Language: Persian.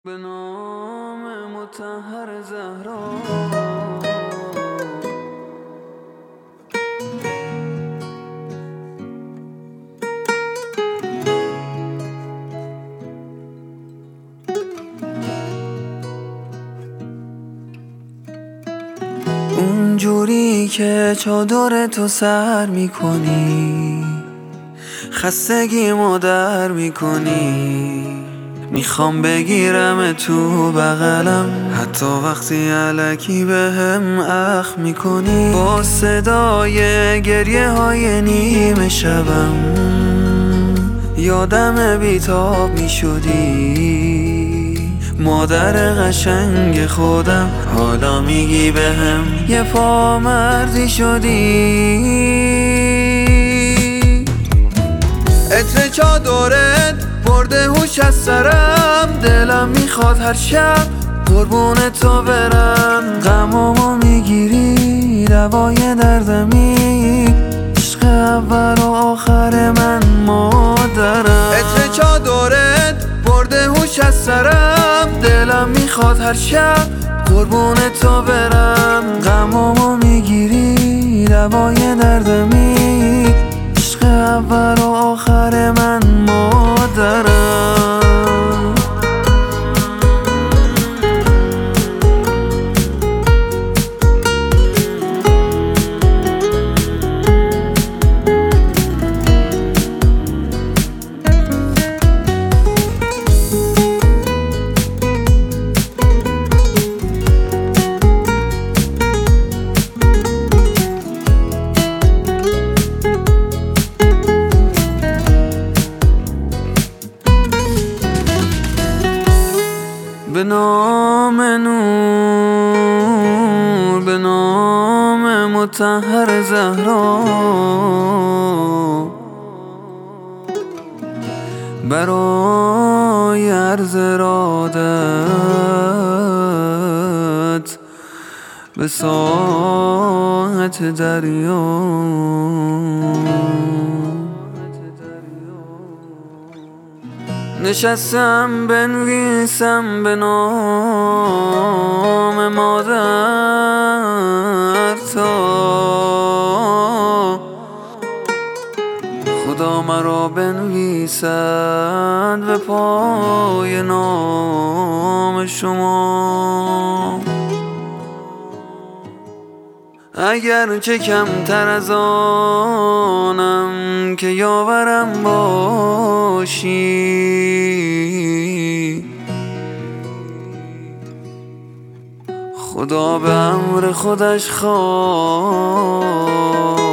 به نام مطهر زهرا اونجوری که چادر تو سر میکنی خستگی مادر میکنی، میخوام بگیرم تو بغلم حتی وقتی الکی بهم اخ میکنی. با صدای گریه های نیمه شبم یادم بیتاب میشدی، مادر قشنگ خودم. حالا میگی بهم یه پا مردی شدی. عطر چادرت برده هوش از سرم، دلم میخواد هر شب قربون تو برم. غمامو میگیری دوای دردمی، عشق اول و آخر من مادرم. عطر چادرت برده هوش از سرم، دلم میخواد هر شب قربون تو برم. غمامو میگیری دوای دردمی، عشق اول و آخر من مادرم. به نام نور، به نام مطهر زهرا، برای عرض ارادت به ساحت دریا نشستم بنویسم به نام مادر تا خدا مرا بنویسد به پای نام شما. اگر چه کمتر از آنم که یاورم باشی، خدا به امر خودش خواست